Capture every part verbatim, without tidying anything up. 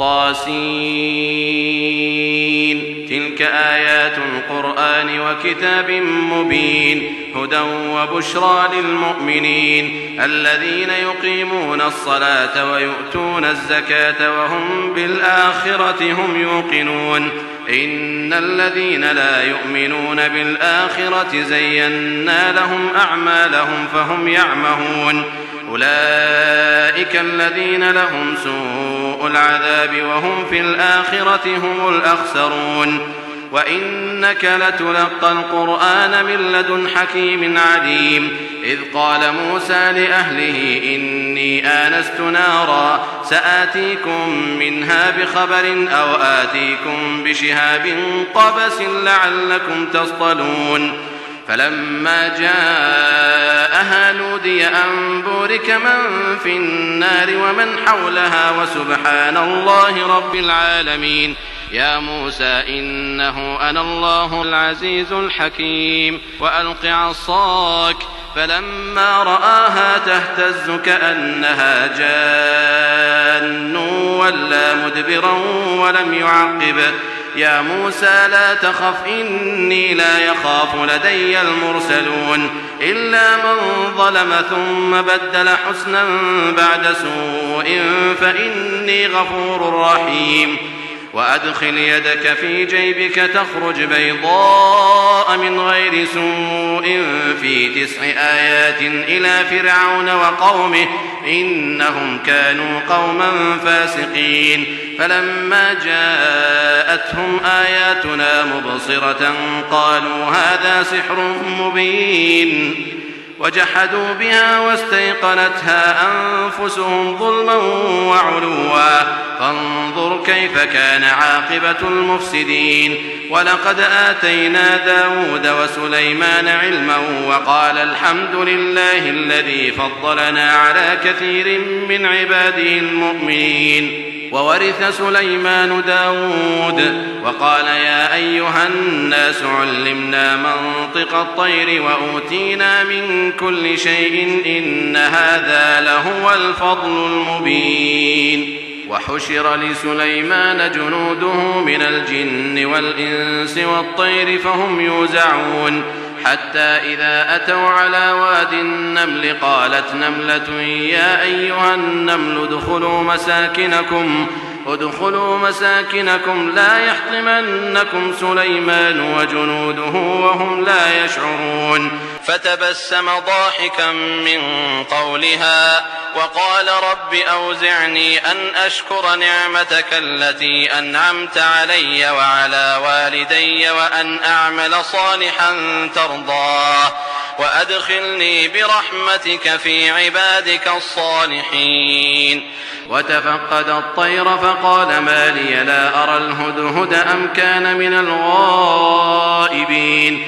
طاسين. تلك آيات القرآن وكتاب مبين هدى وبشرى للمؤمنين الذين يقيمون الصلاة ويؤتون الزكاة وهم بالآخرة هم يوقنون. إن الذين لا يؤمنون بالآخرة زينا لهم أعمالهم فهم يعمهون. أولئك الذين لهم سوء العذاب وهم في الآخرة هم الأخسرون. وإنك لتلقى القرآن من لدن حكيم عليم. إذ قال موسى لأهله إني آنست نارا سآتيكم منها بخبر أو آتيكم بشهاب قبس لعلكم تصطلون. فلما جاءها نودي أن بورك من في النار ومن حولها وسبحان الله رب العالمين. يا موسى إنه أنا الله العزيز الحكيم وألق عصاك. فلما رآها تهتز كأنها جان ولا مدبرا ولم يعقب. يا موسى لا تخف إني لا يخاف لدي المرسلون. إلا من ظلم ثم بدل حسنا بعد سوء فإني غفور رحيم. وأدخل يدك في جيبك تخرج بيضاء من غير سوء في تسع آيات إلى فرعون وقومه إنهم كانوا قوما فاسقين. فلما جاءتهم آياتنا مبصرة قالوا هذا سحر مبين. وجحدوا بها واستيقنتها أنفسهم ظلما وعلوا فانظر كيف كان عاقبة المفسدين. ولقد آتينا داود وسليمان علما وقال الحمد لله الذي فضلنا على كثير من عباده المؤمنين. وورث سليمان داود وقال يا أيها الناس علمنا منطق الطير وأوتينا من كل شيء إن هذا لهو الفضل المبين. وحشر لسليمان جنوده من الجن والإنس والطير فهم يوزعون. حتى إذا أتوا على واد النمل قالت نملة يا أيها النمل ادخلوا مساكنكم ادخلوا مساكنكم لا يحطمنكم سليمان وجنوده وهم لا يشعرون. فتبسم ضاحكا من قولها وقال رب أوزعني أن أشكر نعمتك التي أنعمت علي وعلى والدي وأن أعمل صالحا ترضاه وأدخلني برحمتك في عبادك الصالحين. وتفقد الطير فقال ما لي لا أرى الهدهد أم كان من الغائبين.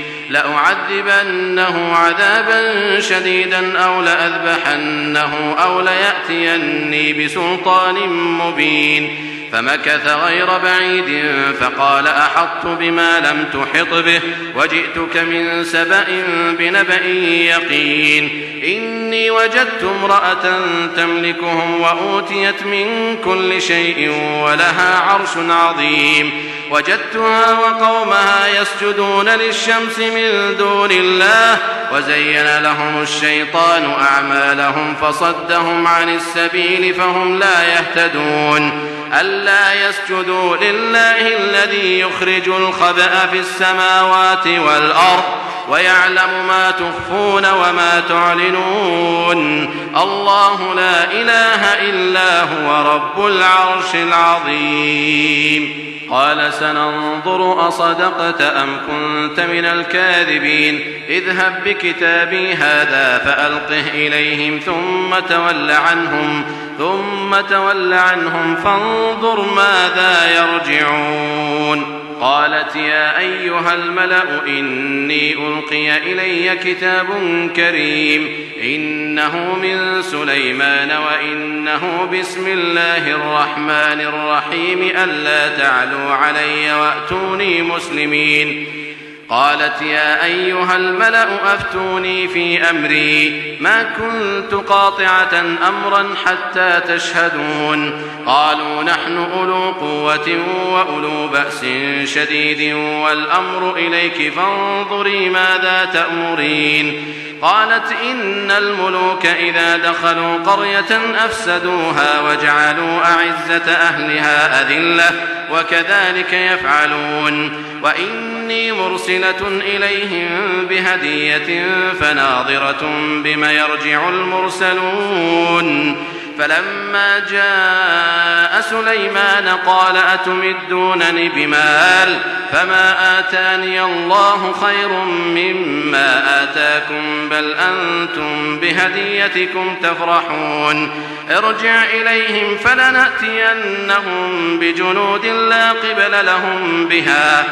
لأعذبنه عذابا شديدا أو لأذبحنه أو ليأتيني بسلطان مبين. فمكث غير بعيد فقال أحطت بما لم تحط به وجئتك من سبأ بنبأ يقين. إني وجدت امرأة تملكهم وأوتيت من كل شيء ولها عرش عظيم. وجدتها وقومها يسجدون للشمس من دون الله وزين لهم الشيطان أعمالهم فصدهم عن السبيل فهم لا يهتدون. ألا يسجدوا لله الذي يخرج الخبأ في السماوات والأرض ويعلم ما تخفون وما تعلنون. الله لا إله إلا هو رب العرش العظيم. قال سننظر أصدقت أم كنت من الكاذبين. اذهب بكتابي هذا فألقه إليهم ثم تول عنهم ثم تول عنهم فانظر ماذا يرجعون. قالت يا أيها الملأ إني ألقي إلي كتاب كريم إنه من سليمان وإنه بسم الله الرحمن الرحيم ألا تعلوا علي وأتوني مسلمين. قالت يا أيها الملأ أفتوني في أمري ما كنت قاطعة أمرا حتى تشهدون قالوا نحن أولو قوة وأولو بأس شديد والأمر إليك فانظري ماذا تأمرين قالت إن الملوك إذا دخلوا قرية أفسدوها وجعلوا أعزة أهلها أذلة وكذلك يفعلون وإني مرسلة إليهم بهدية فناظرة بما يرجع المرسلون فلما جاء سليمان قال أتمدونني بمال فما آتاني الله خير مما آتاكم بل أنتم بهديتكم تفرحون ارجع إليهم فلنأتينهم بجنود لا قبل لهم بها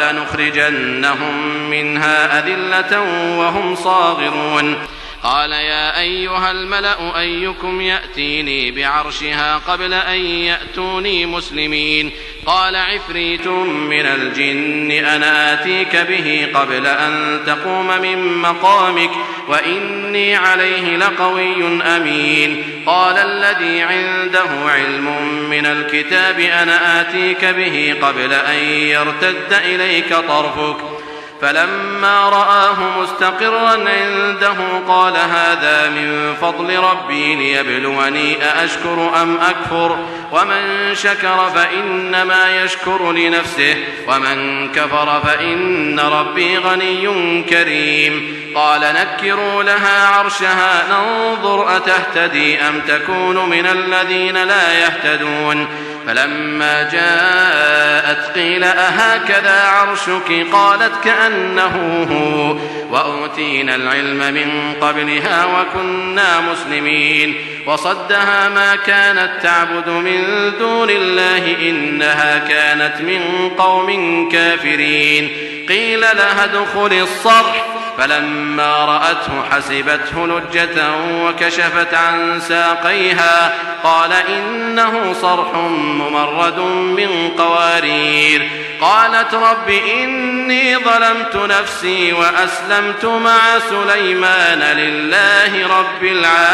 ولنخرجنهم منها أذلة وهم صاغرون قال يا أيها الملأ أيكم يأتيني بعرشها قبل أن يأتوني مسلمين قال عفريت من الجن أنا آتيك به قبل أن تقوم من مقامك وإني عليه لقوي أمين قال الذي عنده علم من الكتاب أنا آتيك به قبل أن يرتد إليك طرفك فلما رآه مستقرا عنده قال هذا من فضل ربي ليبلوني أأشكر أم أكفر ومن شكر فإنما يشكر لنفسه ومن كفر فإن ربي غني كريم قال نكروا لها عرشها ننظر أتهتدي أم تكون من الذين لا يهتدون فلما جاءت قيل أهكذا عرشك قالت كأنه هو وأوتينا العلم من قبلها وكنا مسلمين وصدها ما كانت تعبد من دون الله إنها كانت من قوم كافرين قيل لها ادخل الصرح فلما رأته حسبته لجة وكشفت عن ساقيها قال إنه صرح ممرد من قوارير قالت رب إني ظلمت نفسي وأسلمت مع سليمان لله رب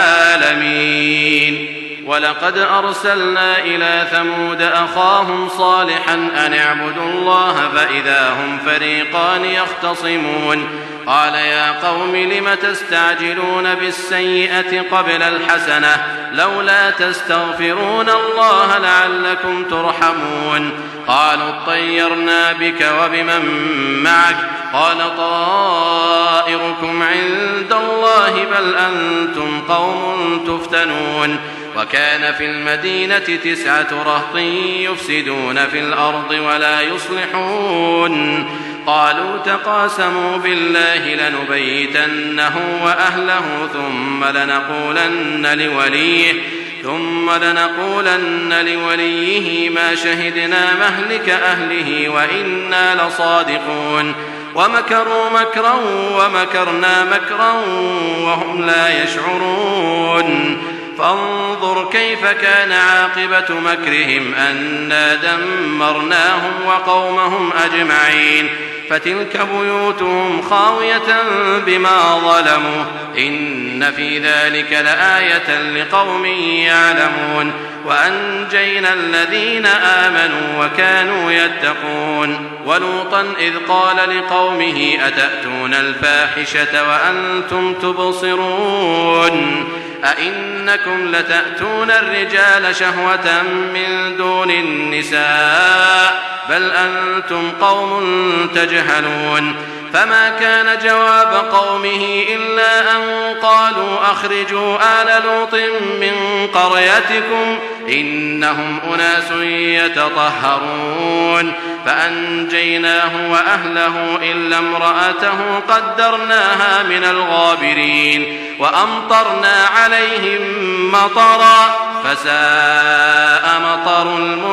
العالمين ولقد أرسلنا إلى ثمود أخاهم صالحا أن اعبدوا الله فإذا هم فريقان يختصمون قال يا قوم لم تستعجلون بالسيئة قبل الحسنة لولا تستغفرون الله لعلكم ترحمون قالوا اطيرنا بك وبمن معك قال طائركم عند الله بل أنتم قوم تفتنون وكان في المدينة تسعة رهط يفسدون في الأرض ولا يصلحون قالوا تقاسموا بالله لنبيتنه وأهله ثم لنقولن لوليه ثم لنقولن لوليه ما شهدنا مهلك أهله وإنا لصادقون ومكروا مكرا ومكرنا مكرا وهم لا يشعرون فانظر كيف كان عاقبة مكرهم أنا دمرناهم وقومهم أجمعين فتلك بيوتهم خاوية بما ظلموا إن في ذلك لآية لقوم يعلمون وأنجينا الذين آمنوا وكانوا يتقون ولوطا إذ قال لقومه أتأتون الفاحشة وأنتم تبصرون أئنكم لتأتون الرجال شهوة من دون النساء بل أنتم قوم تجهلون فما كان جواب قومه إلا أن قالوا أخرجوا آل لوط من قريتكم إنهم أناس يتطهرون فأنجيناه وأهله إلا امرأته قدرناها من الغابرين وأمطرنا عليهم مطرا فساء مطر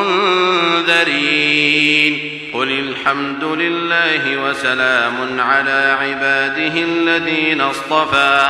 المنذرين قل الحمد لله وسلام على عباده الذين اصطفى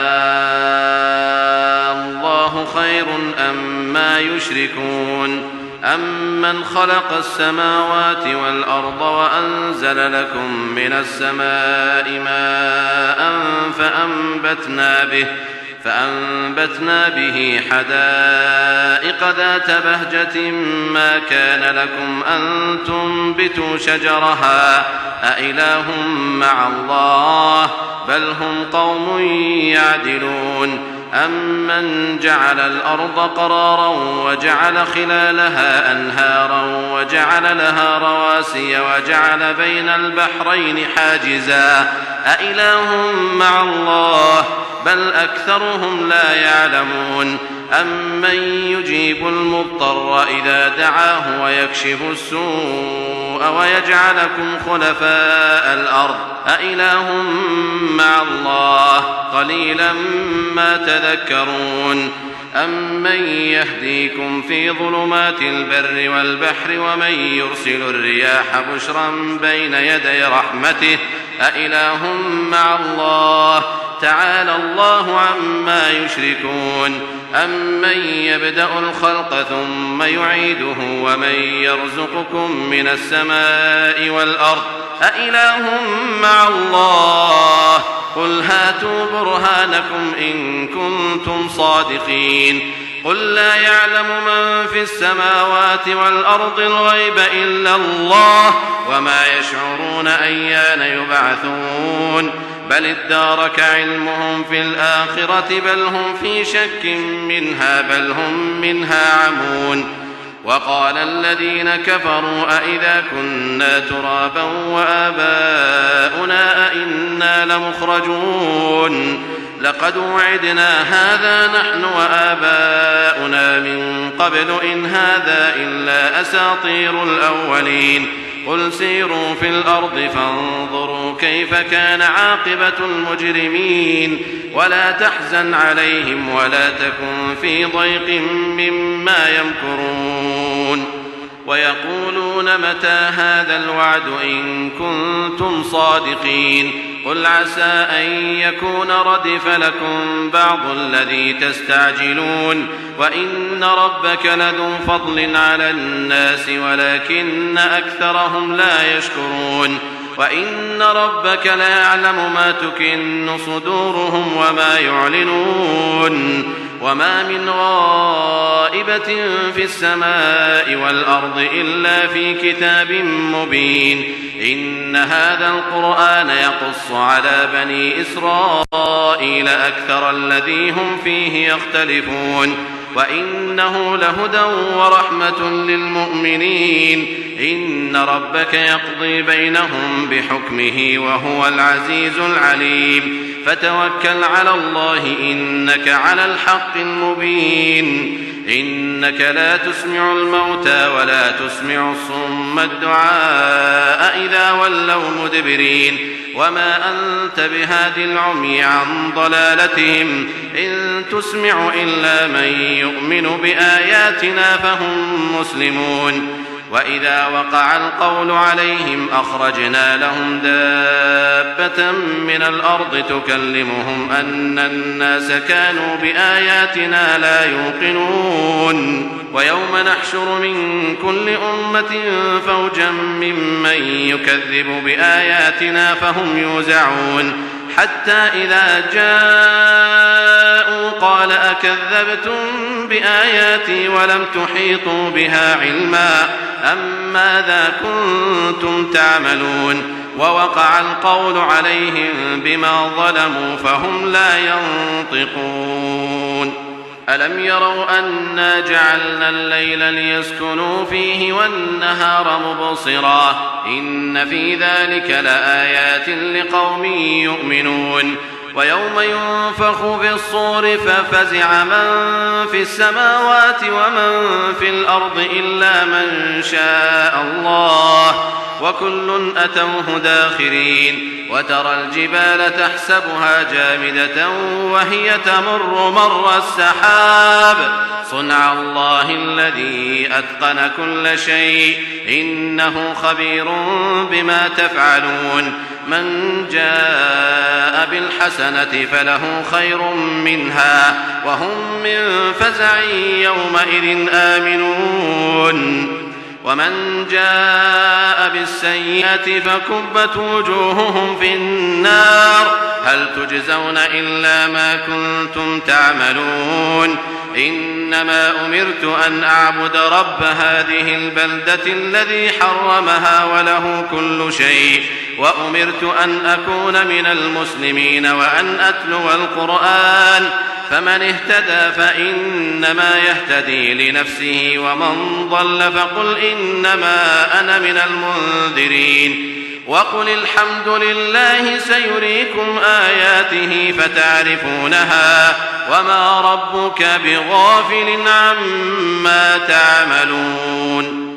آه الله خير أم ما يشركون أمن خلق السماوات والأرض وأنزل لكم من السماء ماء فأنبتنا به فأنبتنا به حدائق ذات بهجة ما كان لكم أن تنبتوا شجرها أإله مع الله بل هم قوم يعدلون أمن جعل الأرض قرارا وجعل خلالها أنهارا وجعل لها رواسي وجعل بين البحرين حاجزا أإله مع الله بل أكثرهم لا يعلمون أمن يجيب المضطر إذا دعاه ويكشف السوء ويجعلكم خلفاء الأرض أإله مع الله قليلا ما تذكرون أمن يهديكم في ظلمات البر والبحر ومن يرسل الرياح بشرا بين يدي رحمته أإله مع الله تعالى الله عما يشركون أمن يبدأ الخلق ثم يعيده ومن يرزقكم من السماء والأرض أإله مع الله قل هاتوا برهانكم إن كنتم صادقين قل لا يعلم من في السماوات والأرض الغيب إلا الله وما يشعرون أيان يبعثون بل ادارك علمهم في الآخرة بل هم في شك منها بل هم منها عمون وقال الذين كفروا أئذا كنا ترابا وآباؤنا أئنا لمخرجون لقد وعدنا هذا نحن وآباؤنا من قبل إن هذا إلا أساطير الأولين قل سيروا في الأرض فانظروا كيف كان عاقبة المجرمين ولا تحزن عليهم ولا تكن في ضيق مما يمكرون ويقولون متى هذا الوعد إن كنتم صادقين قل عسى أن يكون ردف لكم بعض الذي تستعجلون وإن ربك لذو فضل على الناس ولكن أكثرهم لا يشكرون وإن ربك ليعلم ما تكن صدورهم وما يعلنون وما من غائبة في السماء والأرض إلا في كتاب مبين إن هذا القرآن يقص على بني إسرائيل أكثر الذي هم فيه يختلفون وإنه لهدى ورحمة للمؤمنين إن ربك يقضي بينهم بحكمه وهو العزيز العليم فتوكل على الله إنك على الحق المبين إنك لا تسمع الموتى ولا تسمع الصم الدعاء إذا ولوا مدبرين وما أنت بهاد العمي عن ضلالتهم إن تسمع إلا من يؤمن بآياتنا فهم مسلمون وإذا وقع القول عليهم أخرجنا لهم دابة من الأرض تكلمهم أن الناس كانوا بآياتنا لا يوقنون ويوم نحشر من كل أمة فوجا ممن يكذب بآياتنا فهم يوزعون حتى إذا جاءوا قال أكذبتم بآياتي ولم تحيطوا بها علما أم ماذا كنتم تعملون ووقع القول عليهم بما ظلموا فهم لا ينطقون ألم يروا أنا جعلنا الليل ليسكنوا فيه والنهار مبصرا إن في ذلك لآيات لقوم يؤمنون ويوم ينفخ في الصور ففزع من في السماوات ومن في الأرض إلا من شاء الله وكل أتوه داخرين وترى الجبال تحسبها جامدة وهي تمر مر السحاب صنع الله الذي أتقن كل شيء إنه خبير بما تفعلون من جاء بالحسنة فله خير منها وهم من فزع يومئذ آمنون ومن جاء بالسيئة فكبت وجوههم في النار هل تجزون إلا ما كنتم تعملون إنما أمرت أن أعبد رب هذه البلدة الذي حرمها وله كل شيء وأمرت أن أكون من المسلمين وأن أتلو القرآن فمن اهتدى فإنما يهتدي لنفسه ومن ضل فقل إنما أنا من المنذرين وقل الحمد لله سيريكم آياته فتعرفونها وما ربك بغافل عما تعملون